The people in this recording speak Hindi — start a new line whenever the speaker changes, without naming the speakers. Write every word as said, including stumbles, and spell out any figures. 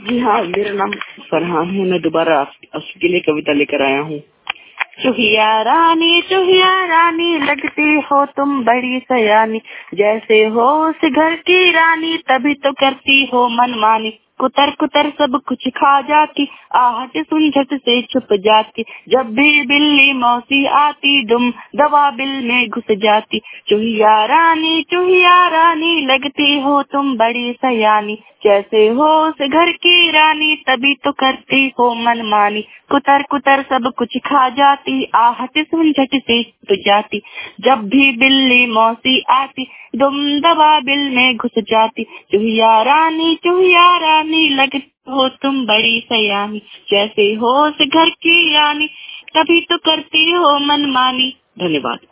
जी हाँ, मेरा नाम फरहान है। मैं दोबारा आप, आपके लिए कविता लेकर आया हूँ। चुहिया रानी चुहिया रानी लगती हो तुम बड़ी सयानी, जैसे हो उस घर की रानी तभी तो करती हो मनमानी। कुतर कुतर सब कुछ खा जाती, आहट सुन झट से छुप जाती, जब भी बिल्ली मौसी आती दुम दबा बिल में घुस जाती। चुहिया रानी चुहिया रानी लगती हो तुम बड़ी सयानी, जैसे हो उस घर की रानी तभी तो करती हो मनमानी। कुतर कुतर सब कुछ खा जाती, आहट सुन झट से छुप जाती, जब भी बिल्ली मौसी आती दुम दबा बिल में घुस जाती। चुहिया रानी चुहिया रानी लगती हो तुम बड़ी सयानी, जैसे हो उस घर की रानी तभी तो करती हो मनमानी। धन्यवाद।